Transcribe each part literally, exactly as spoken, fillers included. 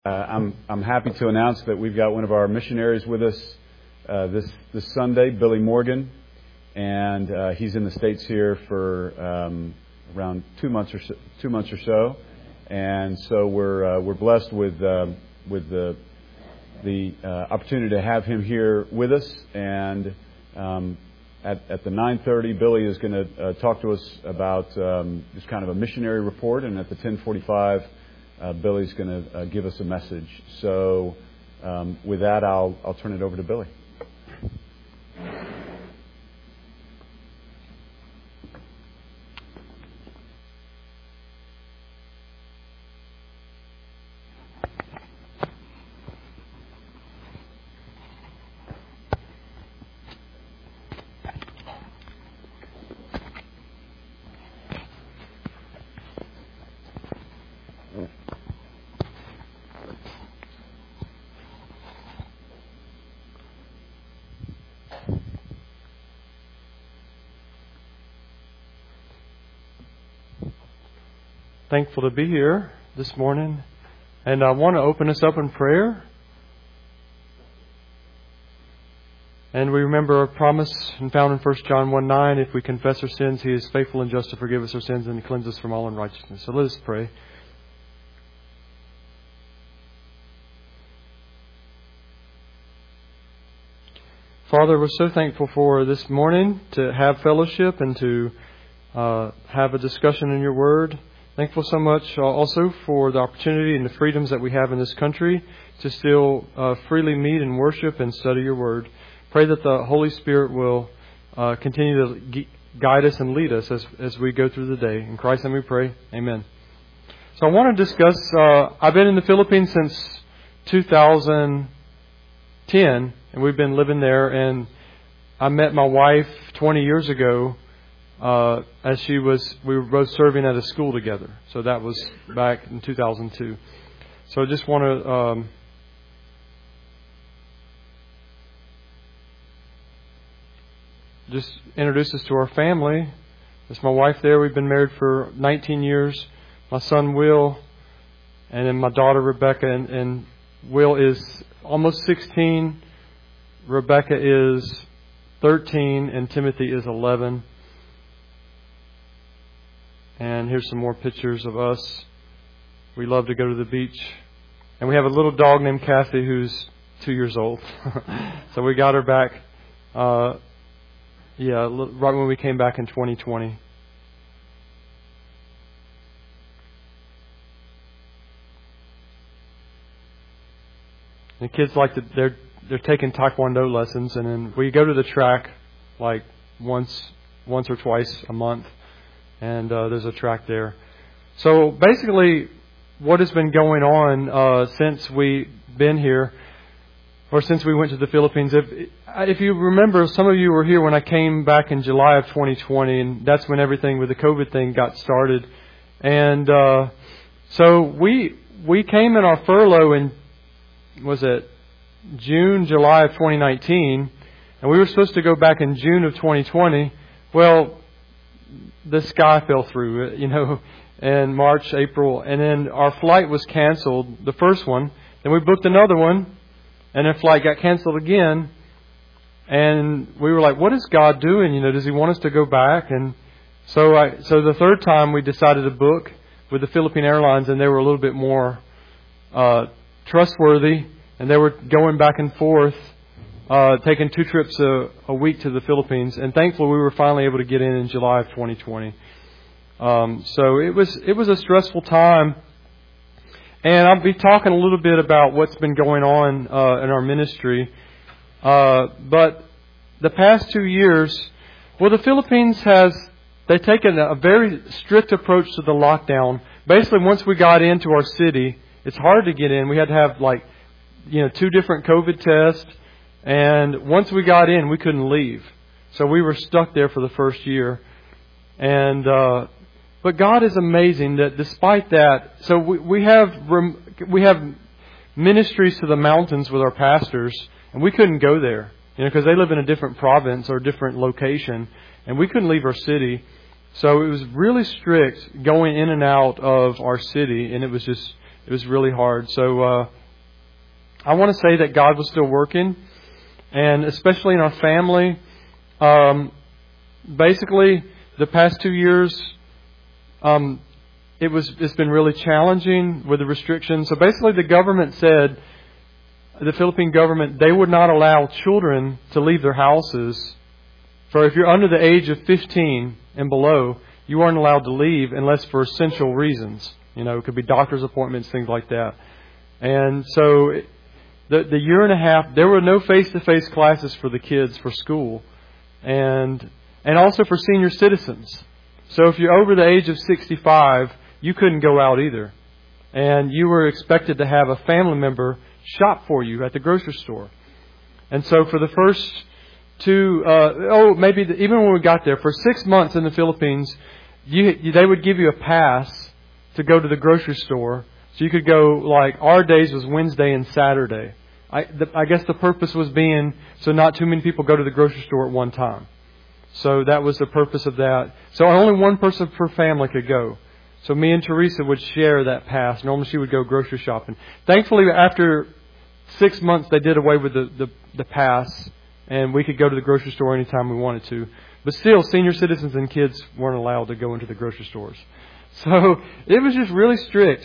Uh, I'm I'm happy to announce that we've got one of our missionaries with us uh, this this Sunday, Billy Morgan, and uh, he's in the States here for um, around two months or so, two months or so, and so we're uh, we're blessed with uh, with the the uh, opportunity to have him here with us. And um, at at the nine thirty, Billy is going to uh, talk to us about um, just kind of a missionary report, and at the ten forty-five. Uh, Billy's going to uh, give us a message. So um, with that, I'll I'll turn it over to Billy. Thankful to be here this morning, and I want to open us up in prayer. And we remember our promise found in First John one nine, if we confess our sins, He is faithful and just to forgive us our sins and to cleanse us from all unrighteousness. So let us pray. Father, we're so thankful for this morning to have fellowship and to uh, have a discussion in Your Word. Thankful so much also for the opportunity and the freedoms that we have in this country to still uh, freely meet and worship and study Your Word. Pray that the Holy Spirit will uh, continue to guide us and lead us as, as we go through the day. In Christ's name we pray. Amen. So I want to discuss, uh, I've been in the Philippines since two thousand ten, and we've been living there, and I met my wife twenty years ago. Uh, as she was, we were both serving at a school together. So that was back in two thousand two. So I just want to um, just introduce us to our family. It's my wife there. We've been married for nineteen years. My son Will, and then my daughter Rebecca. And, and Will is almost sixteen. Rebecca is thirteen, and Timothy is eleven. And here's some more pictures of us. We love to go to the beach. And we have a little dog named Kathy who's two years old. So we got her back, uh, yeah, right when we came back in twenty twenty. The kids like to, they're, they're taking Taekwondo lessons, and then we go to the track like once, once or twice a month. And uh, there's a track there. So basically, what has been going on uh, since we've been here, or since we went to the Philippines, if if you remember, some of you were here when I came back in July of twenty twenty, and that's when everything with the COVID thing got started. And uh, so we we came in our furlough in, was it June, July of twenty nineteen, and we were supposed to go back in June of twenty twenty. Well, the sky fell through, you know, in March, April, and then our flight was canceled, the first one. Then we booked another one, and the flight got canceled again. And we were like, what is God doing? You know, does He want us to go back? And so I, so the third time we decided to book with the Philippine Airlines, and they were a little bit more uh, trustworthy, and they were going back and forth. Uh, taking two trips a, a week to the Philippines, and thankfully we were finally able to get in in July of twenty twenty. Um, so it was it was a stressful time, and I'll be talking a little bit about what's been going on uh, in our ministry. Uh, but the past two years, well, the Philippines has they've taken a very strict approach to the lockdown. Basically, once we got into our city, it's hard to get in. We had to have like you know two different COVID tests. And once we got in, we couldn't leave. So we were stuck there for the first year. And uh, but God is amazing that despite that, so we, we have we have ministries to the mountains with our pastors, and we couldn't go there, you know, because they live in a different province or different location, and we couldn't leave our city. So it was really strict going in and out of our city, and it was just it was really hard. So uh, I want to say that God was still working, and especially in our family. Um, basically, the past two years, um, it was it's been really challenging with the restrictions. So basically, the government said, the Philippine government, they would not allow children to leave their houses. For if you're under the age of fifteen and below, you aren't allowed to leave unless for essential reasons. You know, it could be doctor's appointments, things like that. And so the the year and a half, there were no face-to-face classes for the kids for school, and and also for senior citizens. So if you're over the age of sixty-five, you couldn't go out either. And you were expected to have a family member shop for you at the grocery store. And so for the first two, uh, oh, maybe the, even when we got there, for six months in the Philippines, you, you, they would give you a pass to go to the grocery store. So you could go, like, our days was Wednesday and Saturday. I, the, I guess the purpose was being so not too many people go to the grocery store at one time. So that was the purpose of that. So only one person per family could go. So me and Teresa would share that pass. Normally she would go grocery shopping. Thankfully, after six months, they did away with the, the, the pass, and we could go to the grocery store anytime we wanted to. But still, senior citizens and kids weren't allowed to go into the grocery stores. So it was just really strict.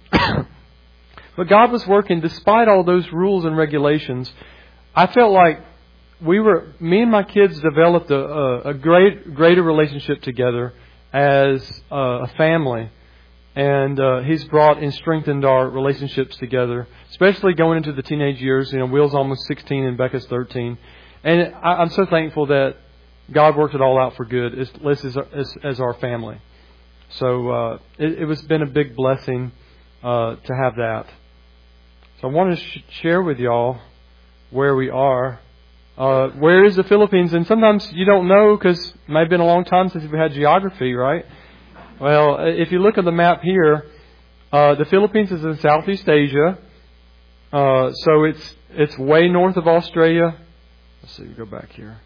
But God was working despite all those rules and regulations. I felt like we were, me and my kids developed a, a, a great, greater relationship together as uh, a family. And uh, He's brought and strengthened our relationships together, especially going into the teenage years. You know, Will's almost sixteen and Becca's thirteen. And I, I'm so thankful that God worked it all out for good as, as, as, as our family. So uh, it, it was been a big blessing uh, to have that. So I want to sh- share with y'all where we are. Uh, where is the Philippines? And sometimes you don't know because it may have been a long time since we had geography, right? Well, if you look at the map here, uh, the Philippines is in Southeast Asia. Uh, so it's it's way north of Australia. Let's see, go back here.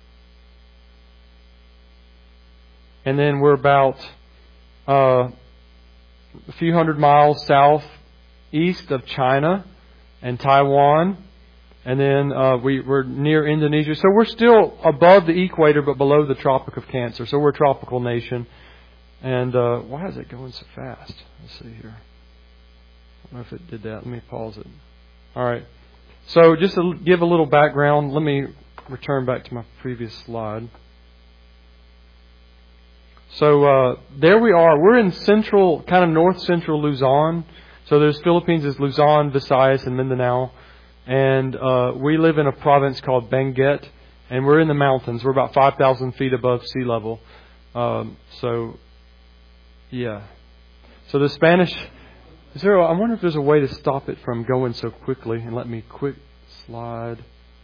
And then we're about uh, a few hundred miles southeast of China and Taiwan. And then uh, we, we're near Indonesia. So we're still above the equator but below the Tropic of Cancer. So we're a tropical nation. And uh, why is it going so fast? Let's see here. I don't know if it did that. Let me pause it. All right. So just to give a little background, let me return back to my previous slide. So uh, there we are. We're in central, kind of north-central Luzon. So there's Philippines is Luzon, Visayas, and Mindanao. And uh, we live in a province called Benguet, and we're in the mountains. We're about five thousand feet above sea level. Um, so, yeah. So the Spanish... Is there? A, I wonder if there's a way to stop it from going so quickly and let me quick slide.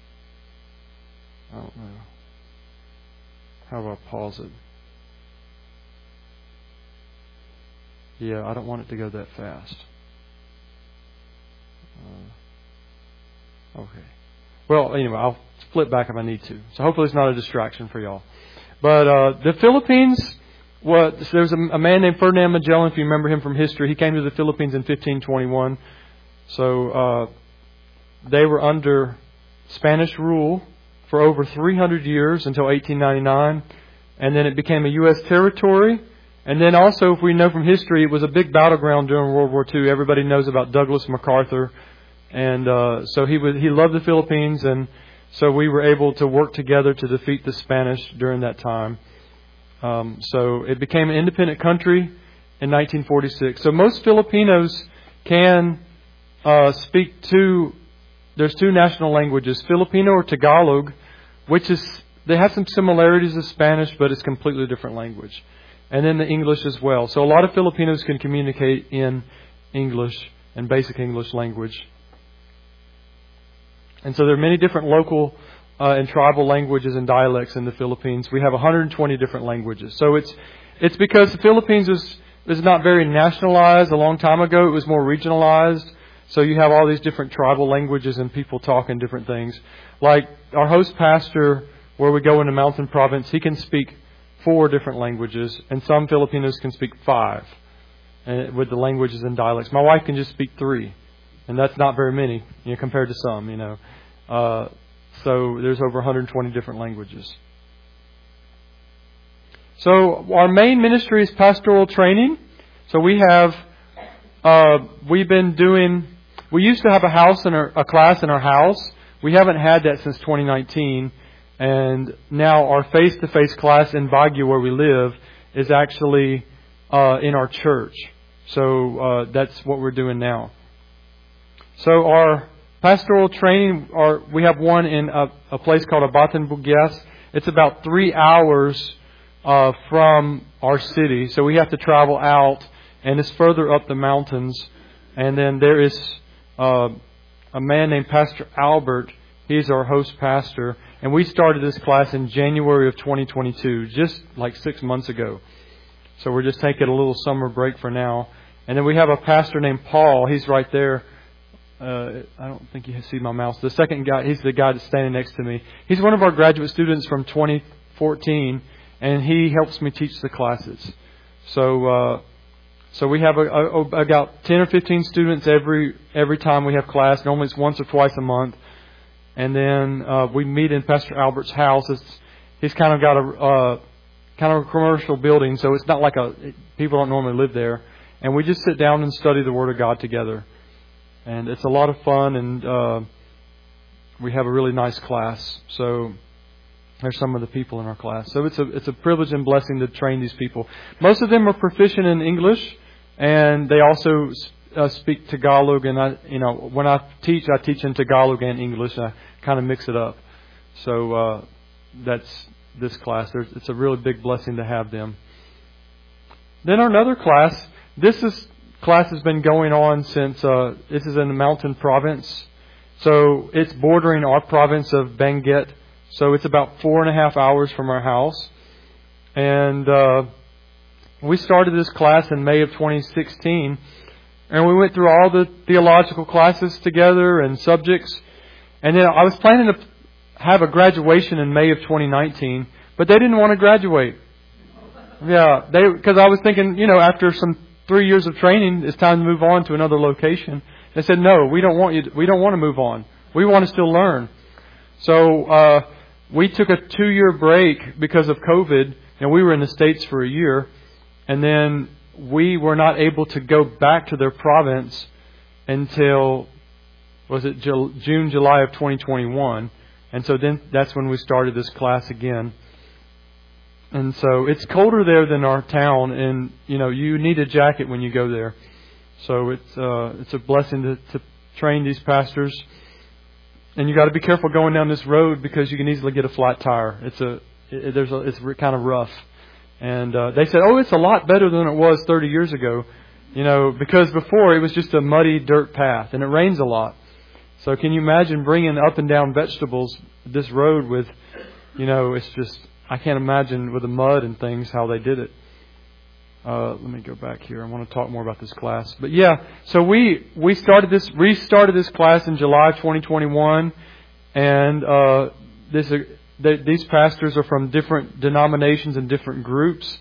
I don't know. How do I pause it? Yeah, I don't want it to go that fast. Uh, okay. Well, anyway, I'll flip back if I need to. So hopefully it's not a distraction for y'all. But uh, the Philippines, what there was a, a man named Ferdinand Magellan, if you remember him from history. He came to the Philippines in fifteen twenty-one. So uh, they were under Spanish rule for over three hundred years until eighteen ninety-nine. And then it became a U S territory. And then also, if we know from history, it was a big battleground during World War Two. Everybody knows about Douglas MacArthur. And uh, so he was, he loved the Philippines, and so we were able to work together to defeat the Spanish during that time. Um, so it became an independent country in nineteen forty-six. So most Filipinos can uh, speak two, there's two national languages, Filipino or Tagalog, which is, they have some similarities to Spanish, but it's a completely different language. And then the English as well. So a lot of Filipinos can communicate in English and basic English language. And so there are many different local uh, and tribal languages and dialects in the Philippines. We have one hundred twenty different languages. So it's it's because the Philippines is is not very nationalized. A long time ago, it was more regionalized. So you have all these different tribal languages and people talking different things. Like our host pastor, where we go in the mountain province, he can speak four different languages, and some Filipinos can speak five. and with the languages and dialects. My wife can just speak three, and that's not very many, you know, compared to some, you know. Uh, so there's over one hundred twenty different languages. So our main ministry is pastoral training. So we have, uh, we've been doing, we used to have a house in our, a class in our house. We haven't had that since twenty nineteen. And now our face-to-face class in Baguio, where we live, is actually uh, in our church. So uh, that's what we're doing now. So our pastoral training, our, we have one in a, a place called Abatan Bugyas. It's about three hours uh, from our city. So we have to travel out, and it's further up the mountains. And then there is uh, a man named Pastor Albert. He's our host pastor. And we started this class in January of twenty twenty-two, just like six months ago. So we're just taking a little summer break for now. And then we have a pastor named Paul. He's right there. Uh, I don't think you can see my mouse. The second guy, he's the guy that's standing next to me. He's one of our graduate students from twenty fourteen, and he helps me teach the classes. So uh, so we have a, a, about ten or fifteen students every every time we have class. Normally it's once or twice a month. And then uh, we meet in Pastor Albert's house. It's, he's kind of got a uh, kind of a commercial building, so it's not like a people don't normally live there. And we just sit down and study the Word of God together, and it's a lot of fun. And uh, we have a really nice class. So there's some of the people in our class. So it's a it's a privilege and blessing to train these people. Most of them are proficient in English, and they also uh, speak Tagalog. And I, you know, when I teach, I teach in Tagalog and English. I kind of mix it up. So uh, that's this class. There's, it's a really big blessing to have them. Then our another class. This is class has been going on since uh, this is in the Mountain Province. So it's bordering our province of Benguet. So it's about four and a half hours from our house. And uh, we started this class in May of twenty sixteen. And we went through all the theological classes together and subjects. And then I was planning to have a graduation in May of twenty nineteen, but they didn't want to graduate. Yeah, they because I was thinking, you know, after some three years of training, it's time to move on to another location. They said, no, we don't want you. To, we don't want to move on. We want to still learn. So uh, we took a two-year break because of COVID, and we were in the States for a year, and then we were not able to go back to their province until. Was it June, July of twenty twenty-one. And so then that's when we started this class again. And so it's colder there than our town. And, you know, you need a jacket when you go there. So it's uh, it's a blessing to, to train these pastors. And you got to be careful going down this road because you can easily get a flat tire. It's a it, there's a, it's kind of rough. And uh, they said, oh, it's a lot better than it was thirty years ago. You know, because before it was just a muddy dirt path and it rains a lot. So can you imagine bringing up and down vegetables this road with, you know, it's just, I can't imagine with the mud and things how they did it. Uh, let me go back here. I want to talk more about this class. But yeah, so we we started this, restarted this class in July of twenty twenty-one. And uh, this uh, they, these pastors are from different denominations and different groups.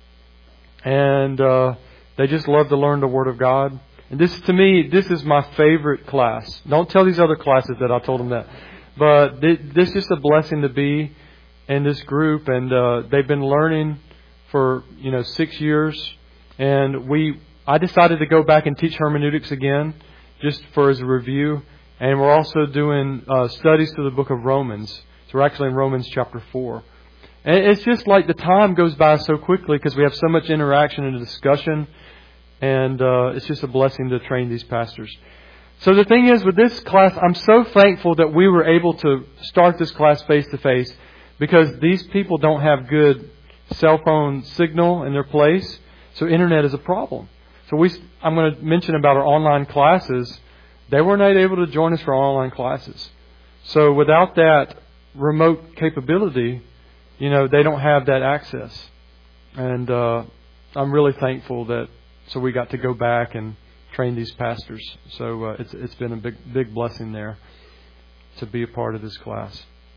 And uh, they just love to learn the Word of God. And this, to me, this is my favorite class. Don't tell these other classes that I told them that. But this is just a blessing to be in this group. And uh, they've been learning for, you know, six years. And we, I decided to go back and teach hermeneutics again, just for as a review. And we're also doing uh, studies through the book of Romans. So we're actually in Romans chapter four. And it's just like the time goes by so quickly because we have so much interaction and discussion. And uh, it's just a blessing to train these pastors. So the thing is, with this class, I'm so thankful that we were able to start this class face-to-face because these people don't have good cell phone signal in their place. So internet is a problem. So we, I'm going to mention about our online classes. They were not able to join us for our online classes. So without that remote capability, you know, they don't have that access. And uh, I'm really thankful that So we got to go back and train these pastors. So uh, it's it's been a big big blessing there to be a part of this class.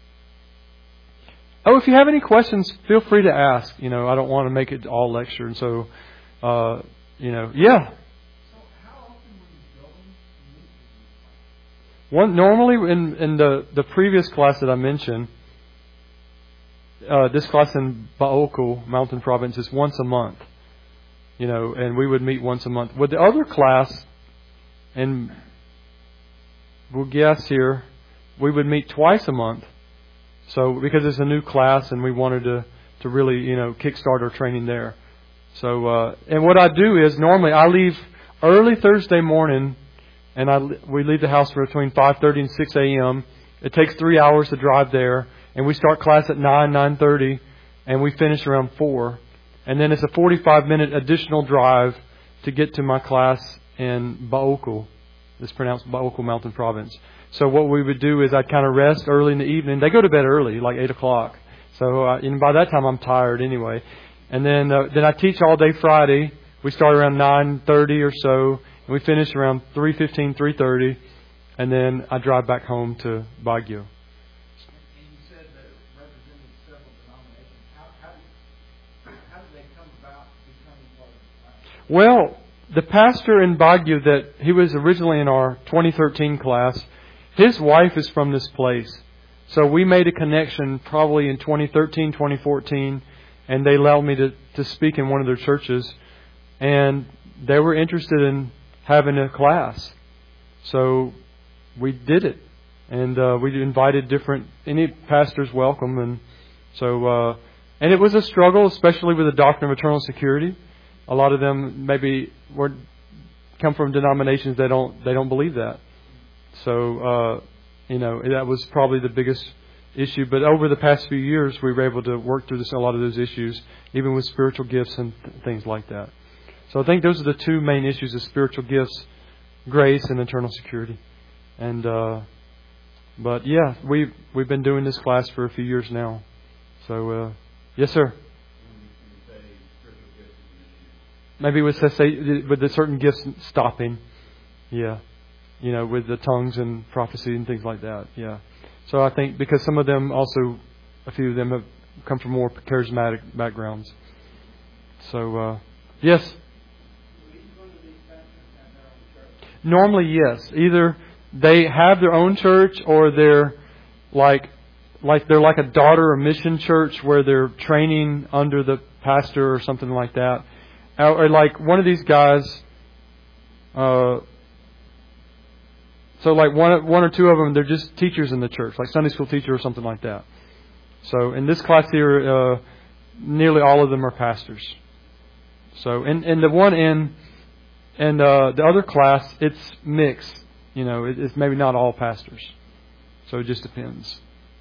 Oh, if you have any questions, feel free to ask. You know, I don't want to make it all lecture, and so uh, you know, yeah. So how often were you going to meet with these classes? One normally in in the the previous class that I mentioned, uh, this class in Baoku Mountain Province is once a month, you know, and we would meet once a month. With the other class in Bugias here, we would meet twice a month. So because it's a new class and we wanted to, to really, you know, kickstart our training there. So, uh, and what I do is normally I leave early Thursday morning and I, we leave the house for between five thirty and six a.m. It takes three hours to drive there, and we start class at nine, nine thirty, and we finish around four. And then it's a forty-five minute additional drive to get to my class in Baoku. It's pronounced Baoku Mountain Province. So what we would do is I'd kind of rest early in the evening. They go to bed early, like eight o'clock. So uh, and by that time I'm tired anyway. And then uh, then I teach all day Friday. We start around nine thirty or so, and we finish around three fifteen, three thirty, and then I drive back home to Baguio. And you said that it represented several denominations. How, how, did, how did they come about becoming part of the class? Well, the pastor in Baguio that he was originally in our twenty thirteen class, his wife is from this place. So we made a connection probably in twenty thirteen, twenty fourteen, and they allowed me to, to speak in one of their churches. And they were interested in having a class. So we did it. And uh, we invited different, any pastors welcome. And so, uh, and it was a struggle, especially with the doctrine of eternal security. A lot of them maybe were come from denominations that don't they don't believe that. So uh, you know that was probably the biggest issue. But over the past few years, we were able to work through this, a lot of those issues, even with spiritual gifts and th- things like that. So I think those are the two main issues: of spiritual gifts, grace, and eternal security. And uh, but yeah, we we've, we've been doing this class for a few years now. So uh, yes, sir. Maybe with with the certain gifts stopping, yeah, you know, with the tongues and prophecy and things like that, yeah. So I think because some of them also, a few of them have come from more charismatic backgrounds. So uh, yes. Normally, yes. Either they have their own church, or they're like like they're like a daughter or mission church where they're training under the pastor or something like that. Or like one of these guys, uh, so like one one or two of them, they're just teachers in the church, like Sunday school teacher or something like that. So in this class here, uh, nearly all of them are pastors. So and and the one in and uh, the other class, it's mixed. You know, it, it's maybe not all pastors. So it just depends.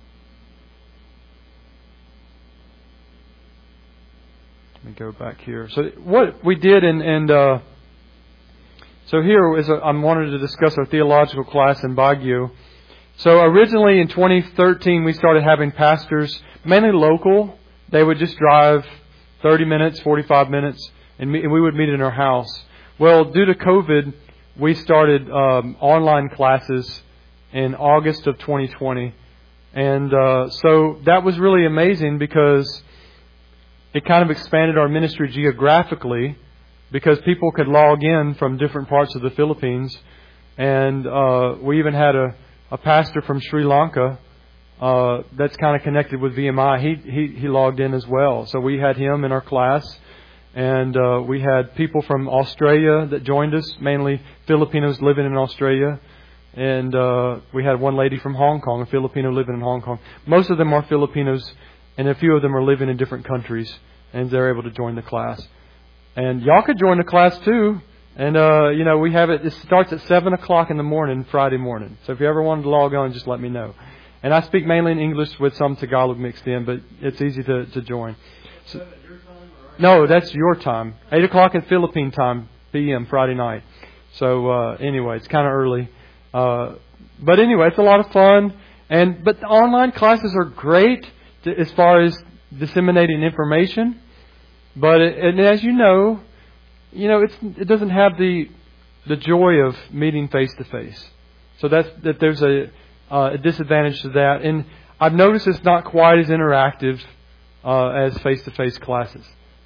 Let me go back here. So what we did, and and uh, so here is a, I wanted to discuss our theological class in Baguio. So originally in twenty thirteen, we started having pastors, mainly local. They would just drive thirty minutes, forty-five minutes, and, meet, and we would meet in our house. Well, due to COVID, we started um, online classes in August of twenty twenty, and uh, so that was really amazing because it kind of expanded our ministry geographically, because people could log in from different parts of the Philippines. And uh, we even had a, a pastor from Sri Lanka uh, that's kind of connected with V M I. He, he he logged in as well. So we had him in our class. And uh, we had people from Australia that joined us, mainly Filipinos living in Australia. And uh, we had one lady from Hong Kong, a Filipino living in Hong Kong. Most of them are Filipinos, and a few of them are living in different countries, and they're able to join the class. And y'all could join the class too. And, uh, you know, we have it, it starts at seven o'clock in the morning, Friday morning. So if you ever wanted to log on, just let me know. And I speak mainly in English with some Tagalog mixed in, but it's easy to, to join. So, no, that's your time. eight o'clock in Philippine time, P M, Friday night. So, uh, anyway, it's kind of early. Uh, but anyway, it's a lot of fun. And, but the online classes are great to, as far as disseminating information. But, it, and as you know, you know, it's, it doesn't have the, the joy of meeting face to face. So that's, that there's a, uh, a disadvantage to that. And I've noticed it's not quite as interactive, uh, as face to face classes.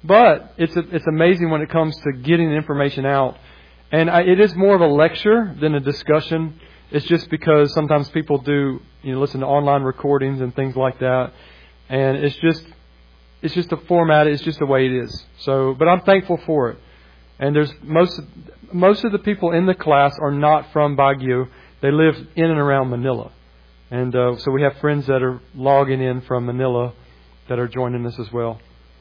but it's a, it's amazing when it comes to getting information out. And I, it is more of a lecture than a discussion. It's just because sometimes people do, you know, listen to online recordings and things like that, and it's just it's just a format. It's just the way it is. So, but I'm thankful for it. And there's most most of the people in the class are not from Baguio. They live in and around Manila, and uh, so we have friends that are logging in from Manila that are joining us as well.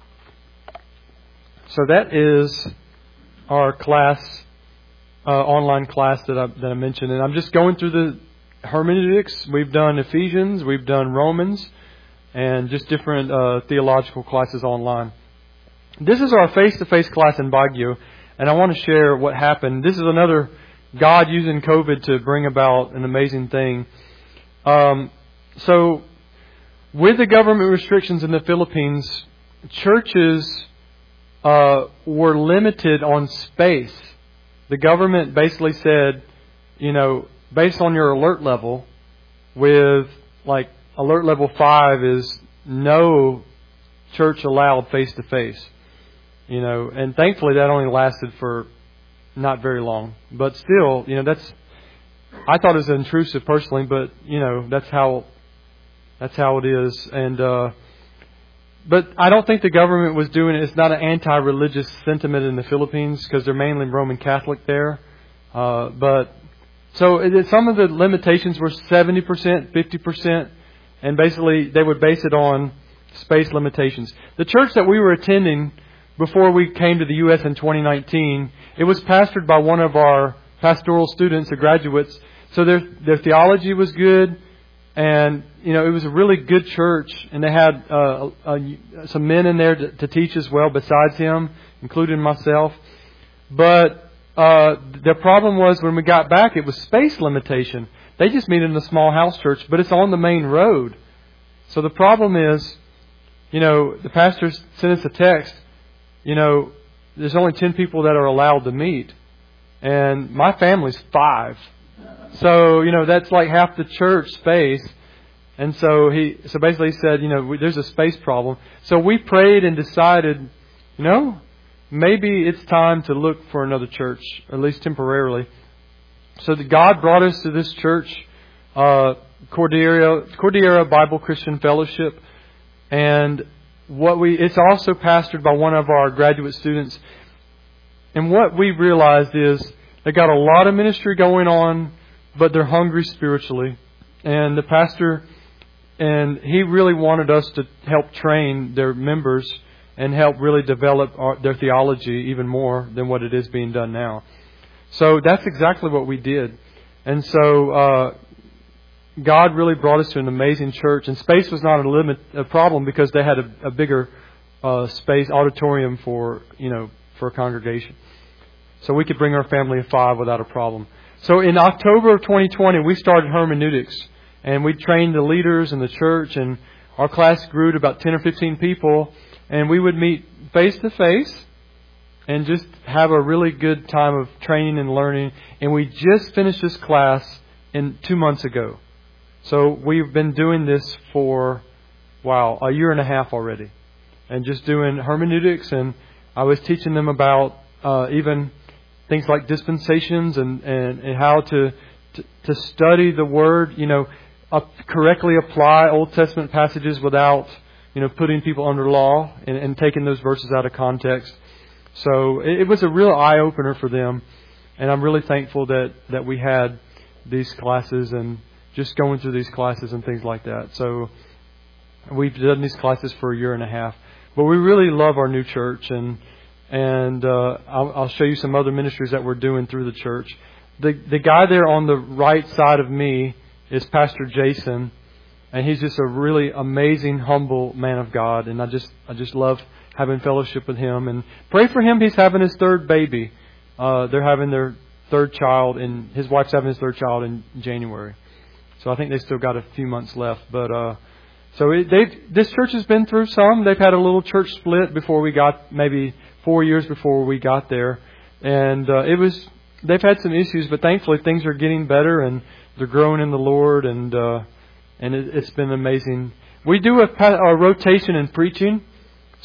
So that is our class, uh, online class that I, that I mentioned, and I'm just going through the hermeneutics. We've done Ephesians, we've done Romans, and just different uh, theological classes online. This is our face-to-face class in Baguio. And I want to share what happened. This is another God using COVID to bring about an amazing thing. Um, so, with the government restrictions in the Philippines, churches uh, were limited on space. The government basically said, you know, based on your alert level, with like alert level five is no church allowed face-to-face. You know, and thankfully that only lasted for not very long. But still, you know, that's, I thought it was intrusive personally, but, you know, that's how, that's how it is. And, uh, but I don't think the government was doing it. It's not an anti-religious sentiment in the Philippines because they're mainly Roman Catholic there. Uh, but, so it, some of the limitations were seventy percent, fifty percent, and basically they would base it on space limitations. The church that we were attending before we came to the U S in twenty nineteen, it was pastored by one of our pastoral students, or graduates. So their their theology was good, and you know it was a really good church. And they had uh, uh, some men in there to, to teach as well, besides him, including myself. But uh, the problem was when we got back, it was space limitation. They just meet in a small house church, but it's on the main road. So the problem is, you know, the pastor sent us a text. You know, there's only ten people that are allowed to meet. And my family's five. So, you know, that's like half the church space. And so he, so basically he said, you know, we, there's a space problem. So we prayed and decided, you know, maybe it's time to look for another church, at least temporarily. So that God brought us to this church, uh, Cordillera, Cordillera Bible Christian Fellowship. And What we it's also pastored by one of our graduate students. And what we realized is they got a lot of ministry going on, but they're hungry spiritually. And the pastor, and he really wanted us to help train their members and help really develop our, their theology even more than what it is being done now. So that's exactly what we did. And so uh God really brought us to an amazing church, and space was not a limit, a problem because they had a, a bigger uh, space auditorium for you know for a congregation, so we could bring our family of five without a problem. So in October of twenty twenty, we started hermeneutics, and we trained the leaders in the church, and our class grew to about ten or fifteen people, and we would meet face to face and just have a really good time of training and learning. And we just finished this class in two months ago. So we've been doing this for, wow, a year and a half already. And just doing hermeneutics. And I was teaching them about uh, even things like dispensations and, and, and how to, to to study the Word, you know, uh, correctly apply Old Testament passages without, you know, putting people under law and, and taking those verses out of context. So it, it was a real eye-opener for them. And I'm really thankful that, that we had these classes and just going through these classes and things like that. So we've done these classes for a year and a half. But we really love our new church, and and uh, I'll, I'll show you some other ministries that we're doing through the church. The the guy there on the right side of me is Pastor Jason, and he's just a really amazing, humble man of God. And I just I just love having fellowship with him. And pray for him. He's having his third baby. Uh, they're having their third child, and his wife's having his third child in January. So I think they still got a few months left. But uh, so it, they've this church has been through some. They've had a little church split before we got, maybe four years before we got there, and uh, it was they've had some issues, but thankfully things are getting better and they're growing in the Lord, and uh, and it, it's been amazing. We do a, a rotation in preaching,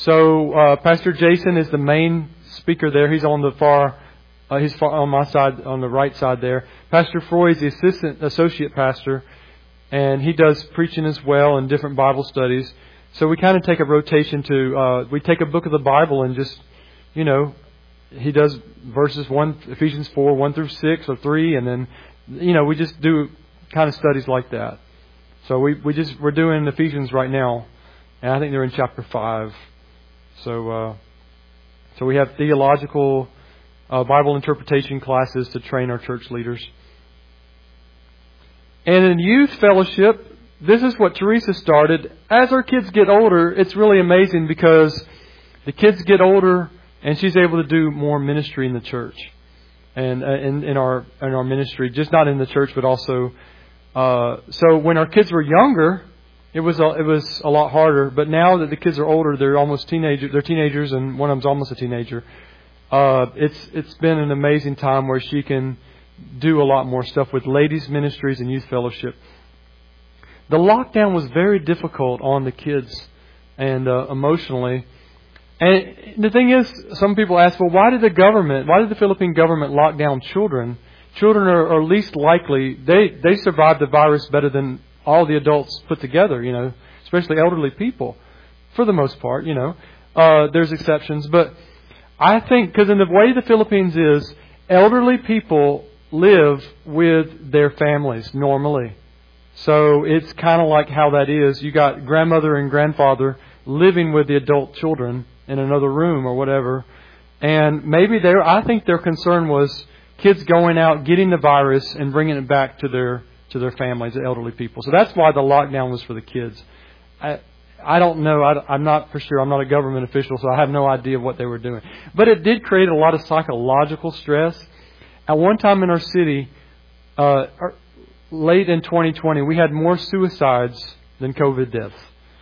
So uh, Pastor Jason is the main speaker there. He's on the far, uh, he's far on my side, on the right side there. Pastor Froy is the assistant associate pastor, and he does preaching as well and different Bible studies. So we kind of take a rotation to, uh, we take a book of the Bible and just, you know, he does verses one, Ephesians four, one through six or three, and then, you know, we just do kind of studies like that. So we, we just, we're doing Ephesians right now, and I think they're in chapter five. So, uh, so we have theological, uh, Bible interpretation classes to train our church leaders. And in youth fellowship, this is what Teresa started. As our kids get older, it's really amazing because the kids get older and she's able to do more ministry in the church and uh, in, in our in our ministry, just not in the church, but also. Uh, so when our kids were younger, it was a, it was a lot harder. But now that the kids are older, they're almost teenagers. They're teenagers, and one of them's almost a teenager. Uh, it's it's been an amazing time where she can do a lot more stuff with ladies' ministries and youth fellowship. The lockdown was very difficult on the kids and uh, emotionally. And the thing is, some people ask, well, why did the government, why did the Philippine government lock down children? Children are, are least likely, they, they survive the virus better than all the adults put together, you know, especially elderly people, for the most part, you know. Uh, there's exceptions. But I think, because in the way the Philippines is, elderly people live with their families normally. So it's kind of like how that is. You got grandmother and grandfather living with the adult children in another room or whatever. And maybe their, I think their concern was kids going out, getting the virus, and bringing it back to their to their families, the elderly people. So that's why the lockdown was for the kids. I, I don't know. I, I'm not for sure. I'm not a government official, so I have no idea what they were doing. But it did create a lot of psychological stress. At one time in our city, uh, late in twenty twenty, we had more suicides than COVID deaths.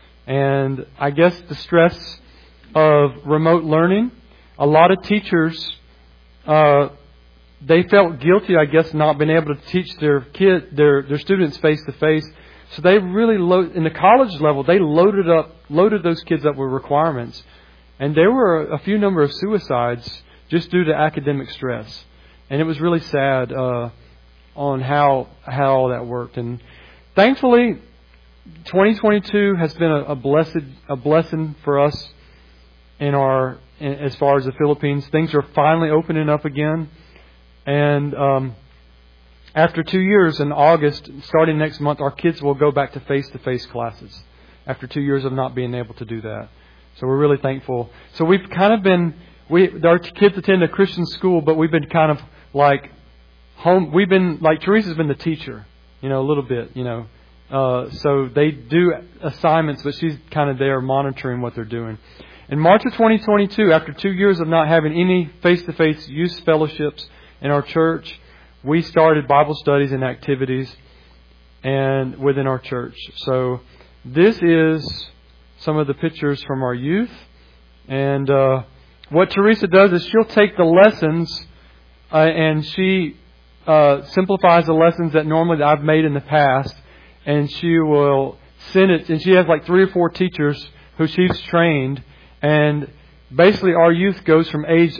And I guess the stress of remote learning, a lot of teachers, uh, they felt guilty, I guess, not being able to teach their kid, their their students face to face. So they really load in the college level. They loaded up, loaded those kids up with requirements, and there were a few number of suicides just due to academic stress. And it was really sad uh, on how how that worked. And thankfully, twenty twenty-two has been a, a blessed a blessing for us in our in, as far as the Philippines. Things are finally opening up again. And um, after two years in August, starting next month, our kids will go back to face-to-face classes after two years of not being able to do that. So we're really thankful. So we've kind of been, we our kids attend a Christian school, but we've been kind of like home. We've been, like Teresa's been the teacher, you know, a little bit, you know. Uh, so they do assignments, but she's kind of there monitoring what they're doing. In March of twenty twenty-two, after two years of not having any face-to-face youth fellowships in our church, we started Bible studies and activities and within our church. So this is some of the pictures from our youth. And uh, what Teresa does is she'll take the lessons uh, and she uh, simplifies the lessons that normally I've made in the past, and she will send it. And she has like three or four teachers who she's trained. And basically our youth goes from age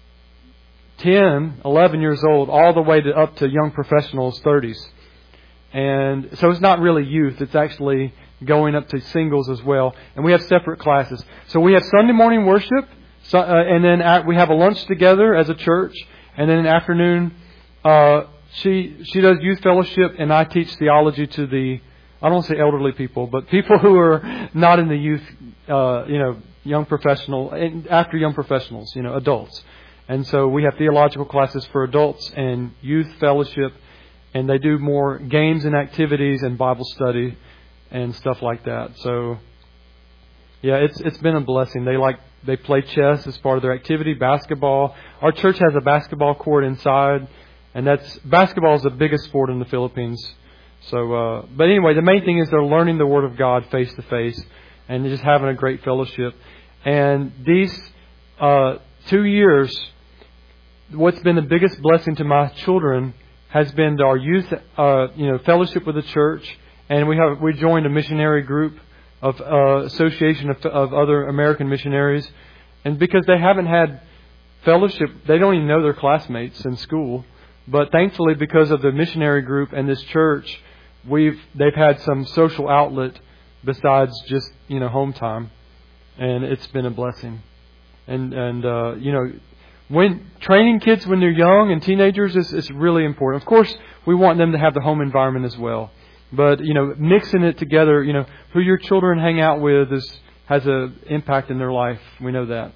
ten, eleven years old, all the way to up to young professionals, thirties. And so it's not really youth. It's actually going up to singles as well. And we have separate classes. So we have Sunday morning worship, so, uh, and then at, we have a lunch together as a church. And then in the afternoon, uh, she she does youth fellowship, and I teach theology to the, I don't want to say elderly people, but people who are not in the youth, uh, you know, young professional, and after young professionals, you know, adults. And so we have theological classes for adults and youth fellowship, and they do more games and activities and Bible study and stuff like that. So, yeah, it's it's been a blessing. They like they play chess as part of their activity, basketball. Our church has a basketball court inside, and that's basketball is the biggest sport in the Philippines. So, uh, but anyway, the main thing is they're learning the Word of God face to face and just having a great fellowship. And these uh, two years, what's been the biggest blessing to my children has been our youth, uh, you know, fellowship with the church, and we have we joined a missionary group of uh, association of, of other American missionaries. And because they haven't had fellowship, they don't even know their classmates in school. But thankfully, because of the missionary group and this church, we've they've had some social outlet besides just, you know, home time, and it's been a blessing. And and uh, you know, when training kids when they're young and teenagers is is really important. Of course, we want them to have the home environment as well. But you know, mixing it together, you know, who your children hang out with is has an impact in their life. We know that.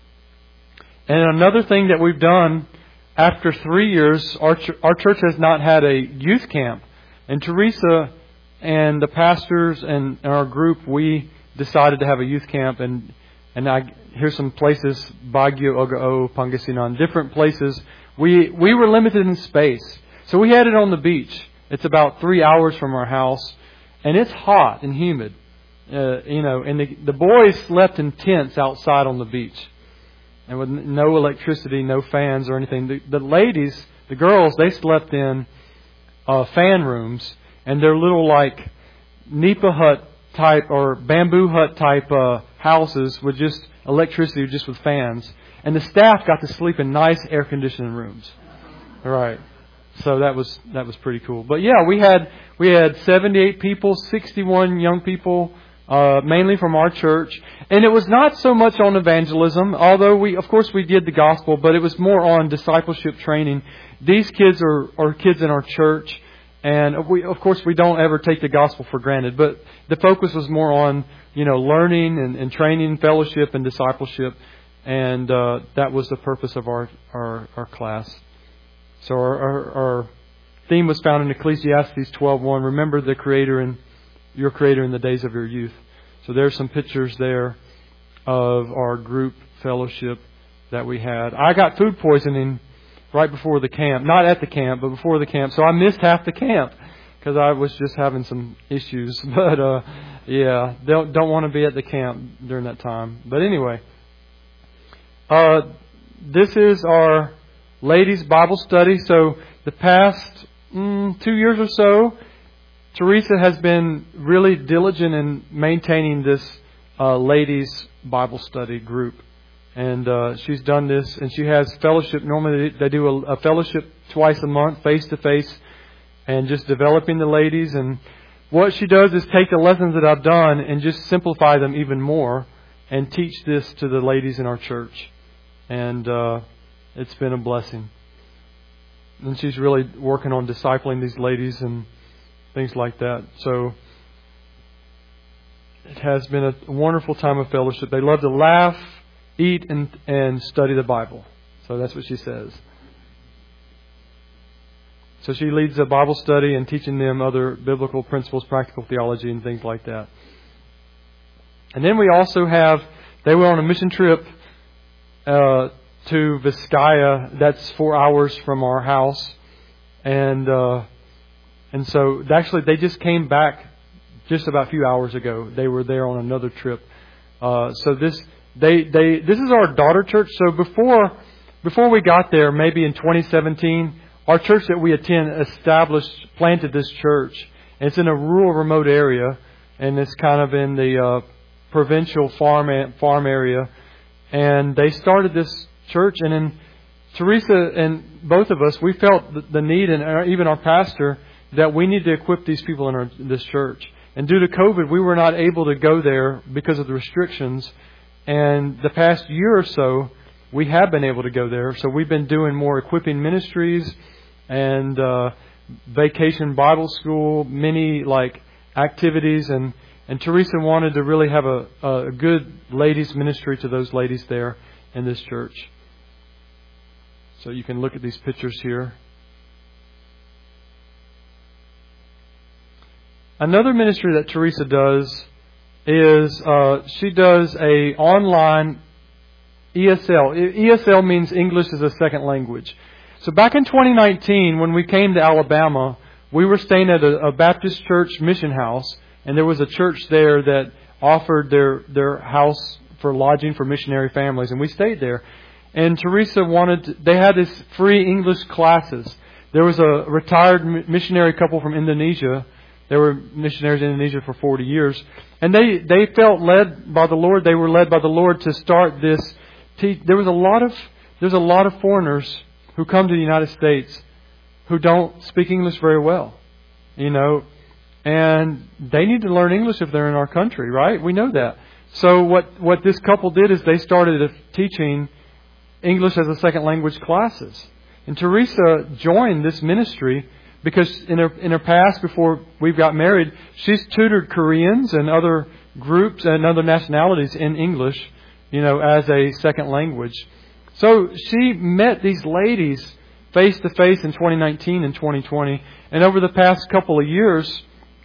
And another thing that we've done after three years, our ch- our church has not had a youth camp. And Teresa and the pastors and our group, we decided to have a youth camp. And and I here's some places: Baguio, Ogao, Pangasinan, different places. We we were limited in space, so we had it on the beach. It's about three hours from our house, and it's hot and humid. Uh, you know, and the, the boys slept in tents outside on the beach, and with no electricity, no fans or anything. The, the ladies, the girls, they slept in uh, fan rooms, and they're little like nipa hut type or bamboo hut type uh, houses with just electricity, just with fans. And the staff got to sleep in nice air conditioning rooms. All right. So that was that was pretty cool. But yeah, we had we had seventy-eight people, sixty-one young people, uh, mainly from our church, and it was not so much on evangelism. Although we, of course, we did the gospel, but it was more on discipleship training. These kids are are kids in our church, and we, of course, we don't ever take the gospel for granted. But the focus was more on, you know, learning and, and training, fellowship, and discipleship, and uh, that was the purpose of our our, our class. So our, our, our theme was found in Ecclesiastes twelve one. Remember the Creator and your Creator in the days of your youth. So there's some pictures there of our group fellowship that we had. I got food poisoning right before the camp. Not at the camp, but before the camp. So I missed half the camp because I was just having some issues. But uh, yeah, don't don't want to be at the camp during that time. But anyway, uh, this is our ladies' Bible study. So the past mm, two years or so, Teresa has been really diligent in maintaining this uh, ladies' Bible study group. And uh, she's done this, and she has fellowship. Normally they do a, a fellowship twice a month, face-to-face, and just developing the ladies. And what she does is take the lessons that I've done and just simplify them even more and teach this to the ladies in our church. And uh it's been a blessing. And she's really working on discipling these ladies and things like that. So it has been a wonderful time of fellowship. They love to laugh, eat, and, and study the Bible. So that's what she says. So she leads a Bible study and teaching them other biblical principles, practical theology, and things like that. And then we also have, they were on a mission trip uh to Vizcaya. That's four hours from our house, and uh, and so actually they just came back just about a few hours ago. They were there on another trip. Uh, so this they they this is our daughter church. So before before we got there, maybe in twenty seventeen, our church that we attend established planted this church. And it's in a rural, remote area, and it's kind of in the uh, provincial farm farm area. And they started this church, and then Teresa and both of us, we felt the, the need, and our, even our pastor, that we need to equip these people in our, this church. And due to COVID, we were not able to go there because of the restrictions. And the past year or so, we have been able to go there. So we've been doing more equipping ministries and uh, vacation Bible school, many like activities, and and Teresa wanted to really have a, a good ladies ministry to those ladies there in this church. So you can look at these pictures here. Another ministry that Teresa does is uh, she does a online E S L. E S L means English as a second language. So back in twenty nineteen, when we came to Alabama, we were staying at a, a Baptist church mission house, and there was a church there that offered their their house for lodging for missionary families, and we stayed there. And Teresa wanted to, they had this free English classes. There was a retired missionary couple from Indonesia They were missionaries in Indonesia for forty years. And they, they felt led by the Lord. They were led by the Lord to start this. Te- there was a lot of there's a lot of foreigners who come to the United States who don't speak English very well. You know, and they need to learn English if they're in our country, right? We know that. So what, what this couple did is they started teaching English as a second language classes. And Teresa joined this ministry because in her, in her past, before we got married, she's tutored Koreans and other groups and other nationalities in English, you know, as a second language. So she met these ladies face to face in twenty nineteen and twenty twenty. And over the past couple of years,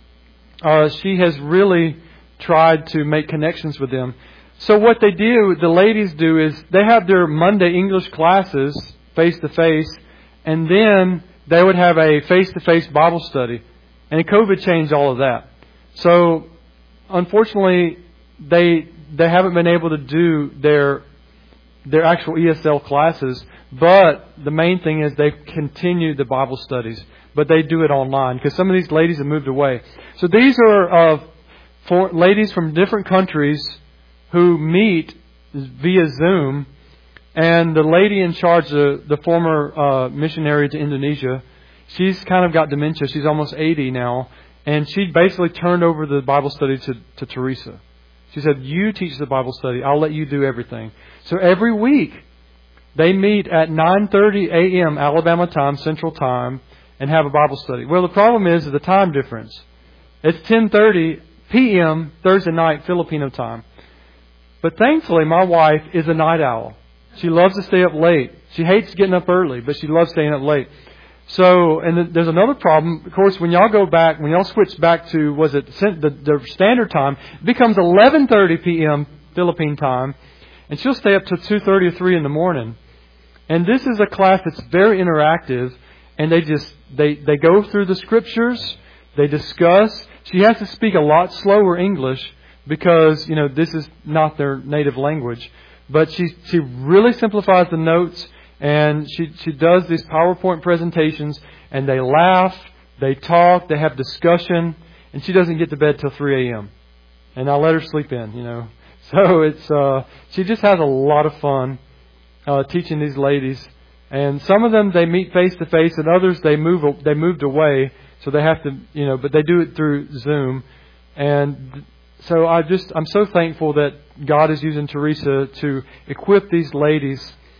uh, she has really tried to make connections with them. So what they do, the ladies do, is they have their Monday English classes face to face, and then they would have a face to face Bible study. And COVID changed all of that. So unfortunately, they they haven't been able to do their their actual E S L classes, but the main thing is they've continued the Bible studies, but they do it online because some of these ladies have moved away. So these are uh, for ladies from different countries who meet via Zoom, and the lady in charge, the, the former uh, missionary to Indonesia, she's kind of got dementia. She's almost eighty now, and she basically turned over the Bible study to, to Teresa. She said, "You teach the Bible study. I'll let you do everything." So every week, they meet at nine thirty a.m. Alabama time, Central Time, and have a Bible study. Well, the problem is the time difference. It's ten thirty p.m. Thursday night, Filipino time. But thankfully, my wife is a night owl. She loves to stay up late. She hates getting up early, but she loves staying up late. So, and there's another problem. Of course, when y'all go back, when y'all switch back to, was it the, the standard time, it becomes eleven thirty p.m. Philippine time, and she'll stay up till two thirty or three in the morning. And this is a class that's very interactive, and they just, they, they go through the scriptures, they discuss. She has to speak a lot slower English because, you know, this is not their native language. But she, she really simplifies the notes, and she, she does these PowerPoint presentations, and they laugh, they talk, they have discussion, and she doesn't get to bed till three a.m. And I let her sleep in, you know. So it's, uh, she just has a lot of fun, uh, teaching these ladies. And some of them, they meet face to face, and others, they move, they moved away. So they have to, you know, but they do it through Zoom. And so I just, I'm so thankful that God is using Teresa to equip these ladies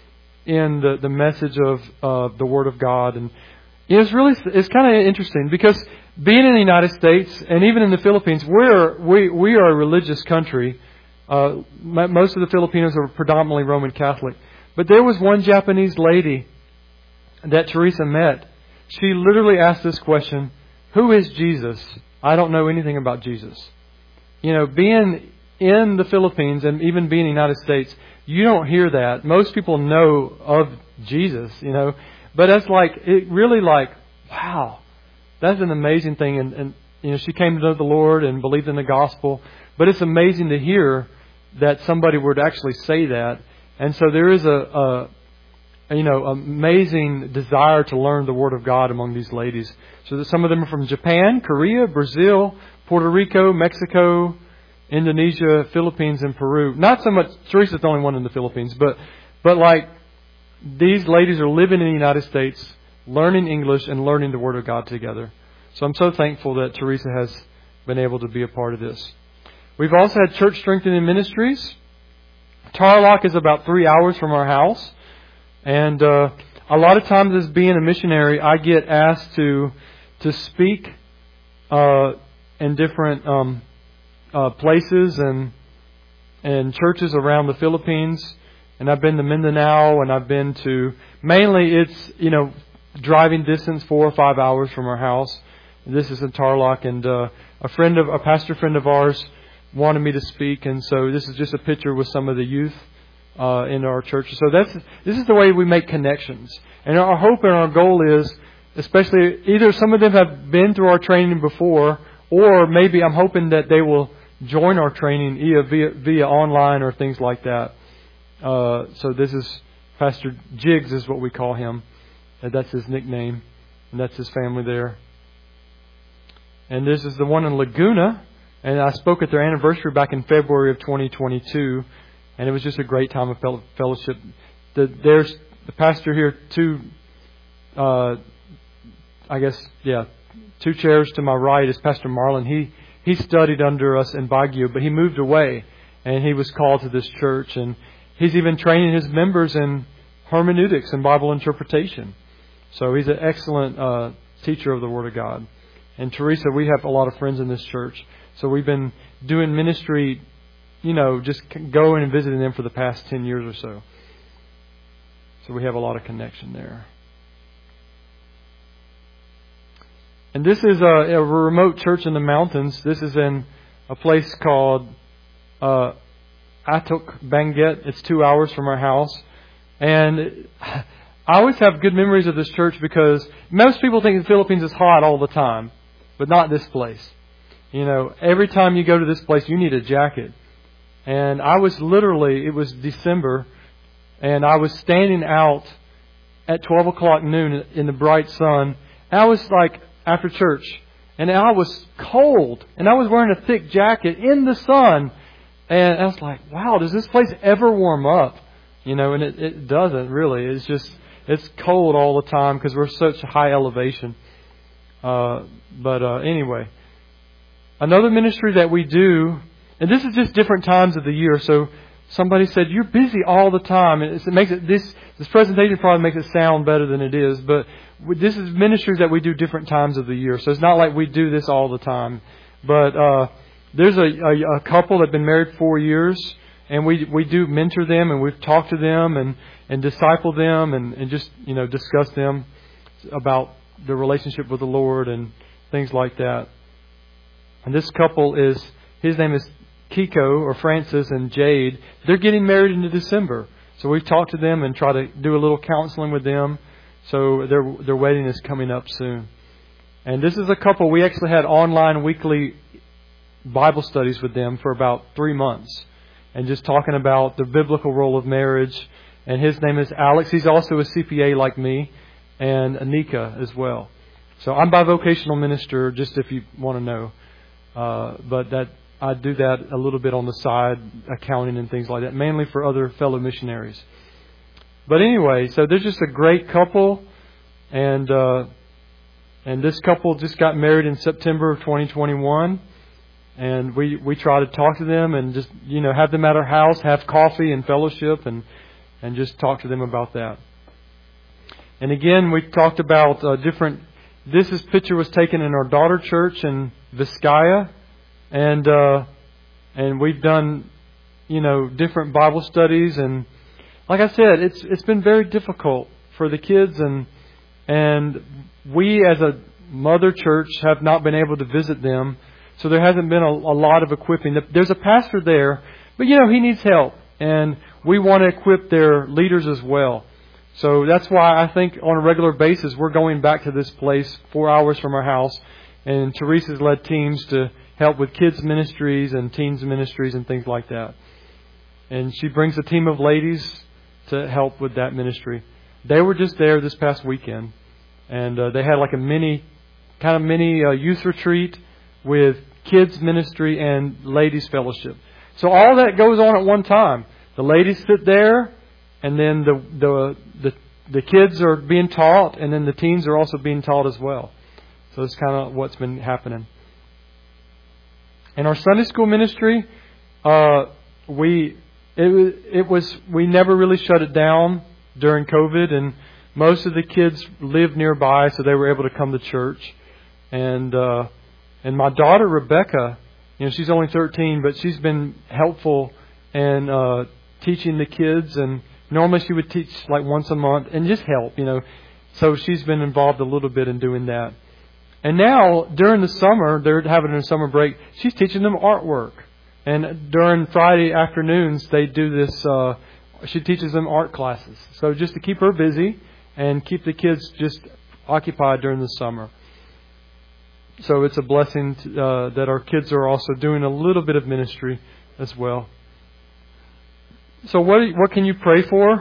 in the, the message of uh, the Word of God. And you know, it's really, it's kind of interesting because being in the United States and even in the Philippines, we're, we, we are a religious country. Uh, most of the Filipinos are predominantly Roman Catholic. But there was one Japanese lady that Teresa met. She literally asked this question, "Who is Jesus? I don't know anything about Jesus." You know, being in the Philippines and even being in the United States, you don't hear that. Most people know of Jesus, you know. But that's like, it really like, wow, that's an amazing thing. And, and, you know, she came to know the Lord and believed in the gospel. But it's amazing to hear that somebody would actually say that. And so there is a, a you know, amazing desire to learn the Word of God among these ladies. So that some of them are from Japan, Korea, Brazil, Puerto Rico, Mexico, Indonesia, Philippines, and Peru. Not so much, Teresa's the only one in the Philippines, but, but like, these ladies are living in the United States, learning English and learning the Word of God together. So I'm so thankful that Teresa has been able to be a part of this. We've also had Church Strengthening Ministries. Tarlac is about three hours from our house. And uh, a lot of times as being a missionary, I get asked to to speak uh, in different um, uh, places and and churches around the Philippines. And I've been to Mindanao, and I've been to, mainly it's, you know, driving distance four or five hours from our house. This is in Tarlac, and uh, a friend of, a pastor friend of ours wanted me to speak, and so this is just a picture with some of the youth uh, in our church. So that's, this is the way we make connections. And our hope and our goal is, especially, either some of them have been through our training before, or maybe I'm hoping that they will join our training either via, via online or things like that. Uh, so this is Pastor Jiggs is what we call him. And that's his nickname. And that's his family there. And this is the one in Laguna. And I spoke at their anniversary back in February of twenty twenty-two. And it was just a great time of fellowship. The, there's the pastor here, two, uh, I guess, yeah, two chairs to my right is Pastor Marlon. He he studied under us in Baguio, but he moved away, and he was called to this church. And he's even training his members in hermeneutics and Bible interpretation. So he's an excellent uh, teacher of the Word of God. And Teresa, we have a lot of friends in this church. So we've been doing ministry, you know, just going and visiting them for the past ten years or so. So we have a lot of connection there. And this is a, a remote church in the mountains. This is in a place called uh, Atok Banget. It's two hours from our house. And I always have good memories of this church because most people think the Philippines is hot all the time, but not this place. You know, every time you go to this place, you need a jacket. And I was literally, it was December, and I was standing out at twelve o'clock noon in the bright sun. And I was like, after church, and I was cold, and I was wearing a thick jacket in the sun, and I was like, wow, does this place ever warm up? You know, and it, it doesn't really. It's just, it's cold all the time because we're such a high elevation. Uh, but uh, anyway, another ministry that we do, and this is just different times of the year. So somebody said, you're busy all the time. And it makes it, this, this presentation probably makes it sound better than it is, but this is ministries that we do different times of the year. So it's not like we do this all the time. But uh, there's a, a, a couple that have been married four years, and we we do mentor them, and we've talked to them and, and disciple them and, and just, you know, discuss them about the relationship with the Lord and things like that. And this couple is, his name is Kiko, or Francis, and Jade. They're getting married in December. So we've talked to them and try to do a little counseling with them. So their their wedding is coming up soon. And this is a couple, we actually had online weekly Bible studies with them for about three months. And just talking about the biblical role of marriage. And his name is Alex. He's also a C P A like me. And Anika as well. So I'm bivocational minister, just if you want to know. Uh, but that I do that a little bit on the side, accounting and things like that, mainly for other fellow missionaries. But anyway, so they're just a great couple, and uh, and this couple just got married in September of twenty twenty-one, and we we try to talk to them and just, you know, have them at our house, have coffee and fellowship, and and just talk to them about that. And again, we talked about uh, different. This is picture was taken in our daughter church in Vizcaya, and uh, and we've done, you know, different Bible studies. And like I said, it's it's been very difficult for the kids, and and we as a mother church have not been able to visit them, so there hasn't been a, a lot of equipping. There's a pastor there, but you know, he needs help, and we want to equip their leaders as well. So that's why I think on a regular basis we're going back to this place four hours from our house, and Teresa's led teams to help with kids ministries and teens ministries and things like that. And she brings a team of ladies to help with that ministry. They were just there this past weekend, and uh, they had like a mini, kind of mini uh, youth retreat with kids ministry and ladies fellowship. So all that goes on at one time. The ladies sit there, and then the the the, the kids are being taught, and then the teens are also being taught as well. So it's kind of what's been happening. In our Sunday school ministry, uh, we it it was we never really shut it down during COVID, and most of the kids lived nearby, so they were able to come to church. And uh, and my daughter Rebecca, you know, she's only thirteen, but she's been helpful in uh, teaching the kids. And normally she would teach like once a month and just help, you know. So she's been involved a little bit in doing that. And now, during the summer, they're having a summer break, she's teaching them artwork. And during Friday afternoons, they do this, uh, she teaches them art classes. So just to keep her busy and keep the kids just occupied during the summer. So it's a blessing to, uh, that our kids are also doing a little bit of ministry as well. So what what can you pray for?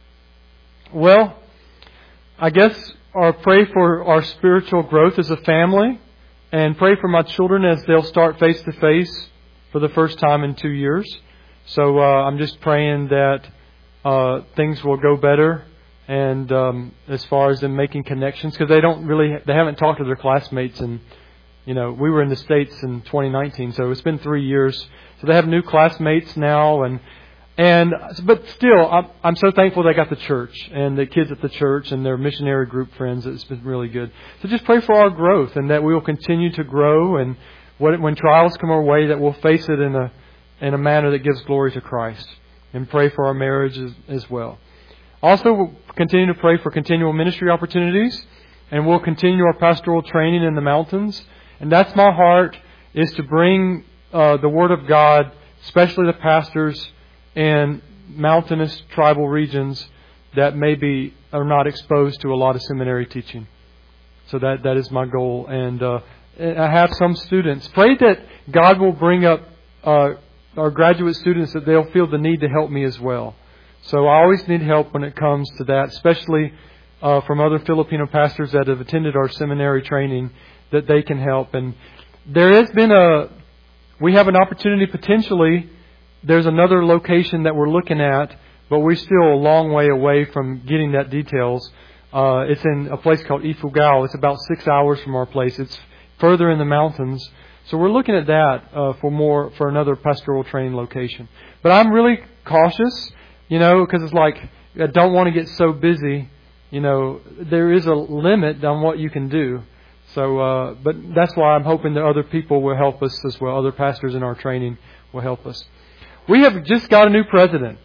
Well, I guess our pray for our spiritual growth as a family, and pray for my children as they'll start face-to-face for the first time in two years. So uh, I'm just praying that uh, things will go better, and um, as far as them making connections, because they don't really, they haven't talked to their classmates, and you know, we were in the States in twenty nineteen, so it's been three years. So they have new classmates now, and and but still, I'm, I'm so thankful they got the church and the kids at the church and their missionary group friends. It's been really good. So just pray for our growth, and that we will continue to grow, and when, when trials come our way, that we'll face it in a in a manner that gives glory to Christ. And pray for our marriage as, as well. Also, we'll continue to pray for continual ministry opportunities, and we'll continue our pastoral training in the mountains. And that's my heart, is to bring uh, the Word of God, especially the pastors in mountainous tribal regions that maybe are not exposed to a lot of seminary teaching. So that that is my goal. And uh, I have some students. Pray that God will bring up uh, our graduate students, that they'll feel the need to help me as well. So I always need help when it comes to that, especially uh, from other Filipino pastors that have attended our seminary training, that they can help. And there has been a, we have an opportunity potentially. There's another location that we're looking at, but we're still a long way away from getting that details. Uh, it's in a place called Ifugao. It's about six hours from our place. It's further in the mountains. So we're looking at that uh, for more for another pastoral training location. But I'm really cautious, you know, because it's like I don't want to get so busy. You know, there is a limit on what you can do. So, uh, but that's why I'm hoping that other people will help us as well. Other pastors in our training will help us. We have just got a new president,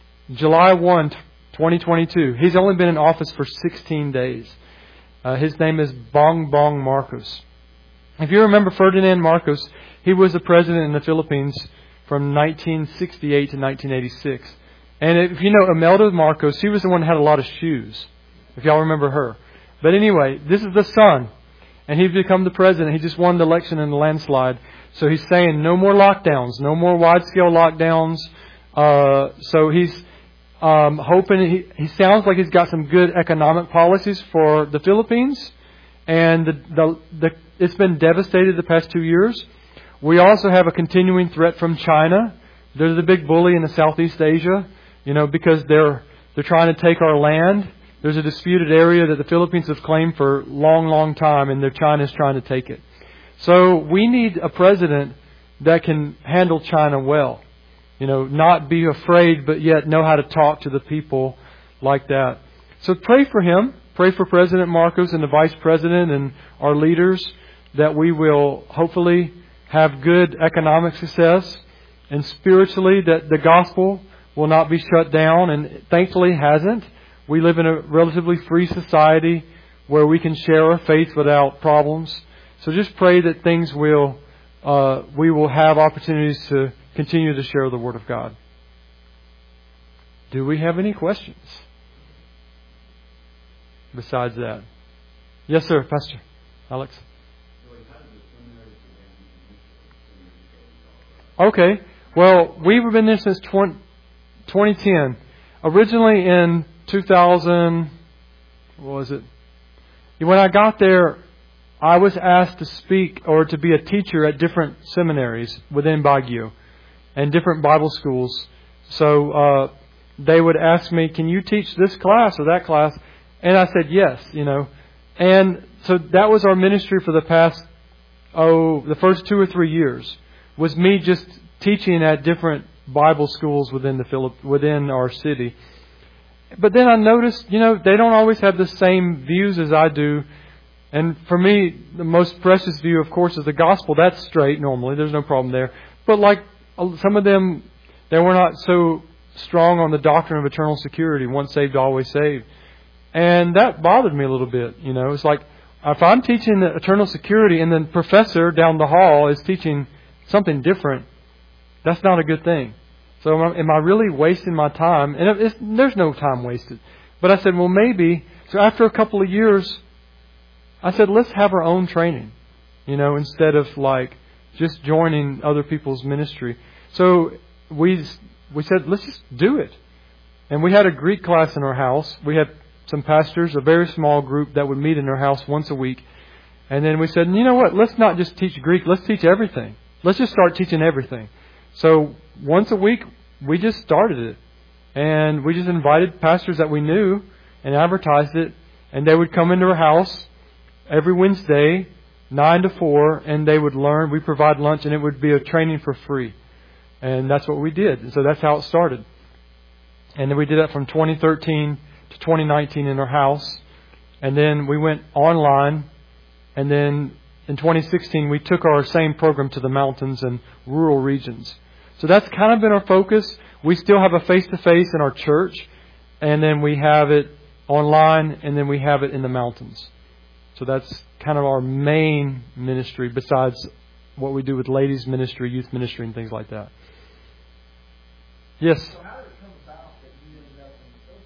July first, twenty twenty-two. He's only been in office for sixteen days. Uh, his name is Bong Bong Marcos. If you remember Ferdinand Marcos, he was the president in the Philippines from nineteen sixty-eight to nineteen eighty-six. And if you know Imelda Marcos, she was the one that had a lot of shoes, if y'all remember her. But anyway, this is the son, and he's become the president. He just won the election in the landslide. So he's saying no more lockdowns, no more wide-scale lockdowns. Uh, so he's um, hoping, he, he sounds like he's got some good economic policies for the Philippines. And the, the, the, it's been devastated the past two years. We also have a continuing threat from China. They're the big bully in the Southeast Asia, you know, because they're they're trying to take our land. There's a disputed area that the Philippines have claimed for a long, long time, and China's trying to take it. So we need a president that can handle China well. You know, not be afraid, but yet know how to talk to the people like that. So pray for him. Pray for President Marcos and the Vice President and our leaders, that we will hopefully have good economic success, and spiritually that the gospel will not be shut down, and thankfully hasn't. We live in a relatively free society where we can share our faith without problems. So just pray that things will, uh, we will have opportunities to continue to share the Word of God. Do we have any questions besides that? Yes, sir, Pastor Alex. Okay. Well, we've been there since twenty ten. Originally in two thousand, what was it? When I got there, I was asked to speak or to be a teacher at different seminaries within Baguio and different Bible schools. So uh, they would ask me, "Can you teach this class or that class?" And I said yes, you know. And so that was our ministry for the past, oh, the first two or three years, was me just teaching at different Bible schools within the Philip within our city. But then I noticed, you know, they don't always have the same views as I do. And for me, the most precious view, of course, is the gospel. That's straight normally. There's no problem there. But like some of them, they were not so strong on the doctrine of eternal security, once saved, always saved. And that bothered me a little bit. You know, it's like if I'm teaching the eternal security and the professor down the hall is teaching something different, that's not a good thing. So am I really wasting my time? And it's, there's no time wasted. But I said, well, maybe. So after a couple of years, I said, let's have our own training, you know, instead of like just joining other people's ministry. So we we said, let's just do it. And we had a Greek class in our house. We had some pastors, a very small group that would meet in our house once a week. And then we said, you know what, let's not just teach Greek, let's teach everything. Let's just start teaching everything. So once a week, we just started it. And we just invited pastors that we knew and advertised it. And they would come into our house every Wednesday, nine to four, and they would learn. We provide lunch, and it would be a training for free. And that's what we did. And so that's how it started. And then we did that from twenty thirteen to twenty nineteen in our house. And then we went online. And then in twenty sixteen, we took our same program to the mountains and rural regions. So that's kind of been our focus. We still have a face-to-face in our church. And then we have it online. And then we have it in the mountains. So that's kind of our main ministry besides what we do with ladies ministry, youth ministry, and things like that. Yes? So how did it come about that you ended up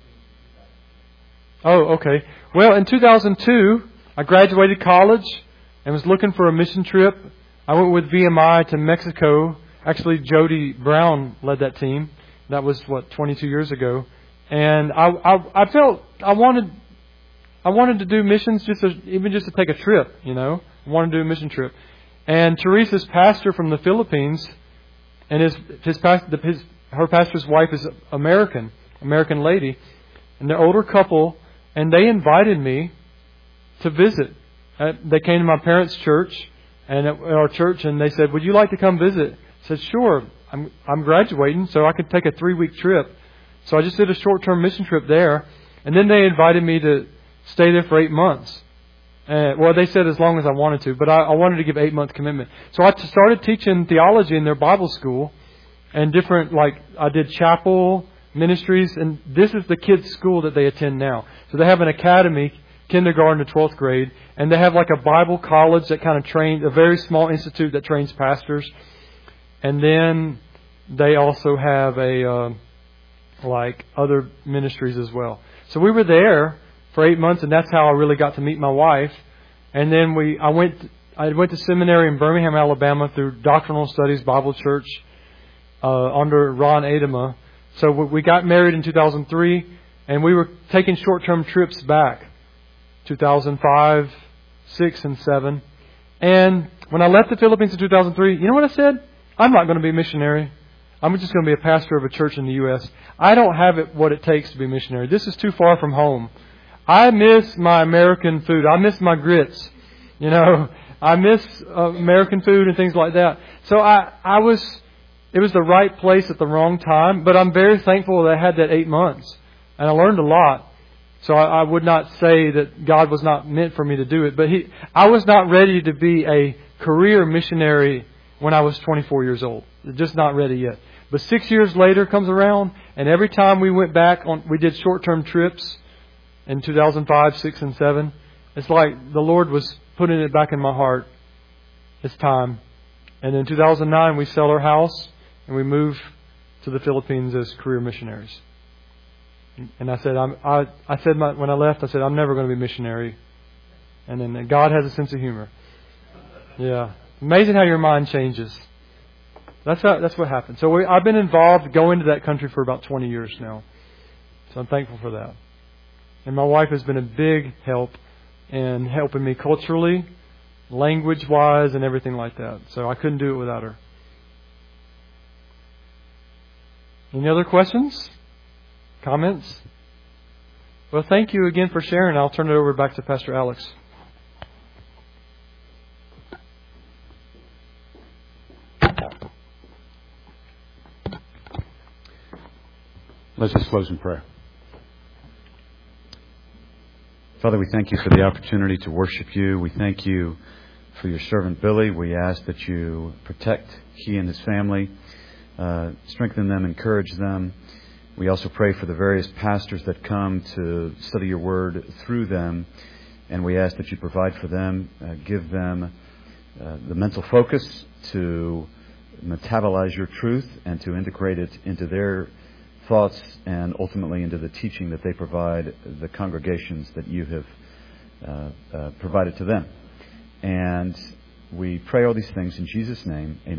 in the Philippines? Oh, okay. Well, in two thousand two, I graduated college and was looking for a mission trip. I went with V M I to Mexico. Actually, Jody Brown led that team. That was, what, twenty-two years ago. And I, I, I felt I wanted, I wanted to do missions, just to, even just to take a trip. You know, I wanted to do a mission trip. And Teresa's pastor from the Philippines, and his his, pastor, his her pastor's wife is American, American lady, and they're an older couple, and they invited me to visit. Uh, they came to my parents' church and at our church, and they said, "Would you like to come visit?" I said, "Sure. I'm I'm graduating, so I could take a three week trip." So I just did a short term mission trip there, and then they invited me to stay there for eight months. Uh, well, they said as long as I wanted to, but I, I wanted to give eight month commitment. So I t- started teaching theology in their Bible school, and different like I did chapel ministries, and this is the kids' school that they attend now. So they have an academy, kindergarten to twelfth grade, and they have like a Bible college that kind of trains, a very small institute that trains pastors. And then they also have a uh, like other ministries as well. So we were there for eight months, and that's how I really got to meet my wife. And then we, I went, I went to seminary in Birmingham, Alabama, through Doctrinal Studies Bible Church uh, under Ron Adema. So we got married in two thousand three, and we were taking short-term trips back, two thousand five, six, and seven. And when I left the Philippines in two thousand three, you know what I said? I'm not going to be a missionary. I'm just going to be a pastor of a church in the U S I don't have it what it takes to be a missionary. This is too far from home. I miss my American food. I miss my grits. You know, I miss uh, American food and things like that. So I, I was, it was the right place at the wrong time. But I'm very thankful that I had that eight months. And I learned a lot. So I, I would not say that God was not meant for me to do it. But he, I was not ready to be a career missionary when I was twenty-four years old. Just not ready yet. But six years later comes around, and every time we went back on, we did short-term trips in two thousand five, six, and seven. It's like the Lord was putting it back in my heart. It's time. And in two thousand nine, we sell our house, and we move to the Philippines as career missionaries. And I said, I'm, I, I said my, when I left, I said, I'm never going to be a missionary. And then God has a sense of humor. Yeah. Amazing how your mind changes. That's how, that's what happened. So we, I've been involved going to that country for about twenty years now. So I'm thankful for that. And my wife has been a big help in helping me culturally, language-wise, and everything like that. So I couldn't do it without her. Any other questions? Comments? Well, thank you again for sharing. I'll turn it over back to Pastor Alex. Let's just close in prayer. Father, we thank you for the opportunity to worship you. We thank you for your servant Billy. We ask that you protect he and his family, uh, strengthen them, encourage them. We also pray for the various pastors that come to study your word through them. And we ask that you provide for them, uh, give them uh, the mental focus to metabolize your truth and to integrate it into their thoughts and ultimately into the teaching that they provide the congregations that you have uh, uh, provided to them. And we pray all these things in Jesus' name. Amen.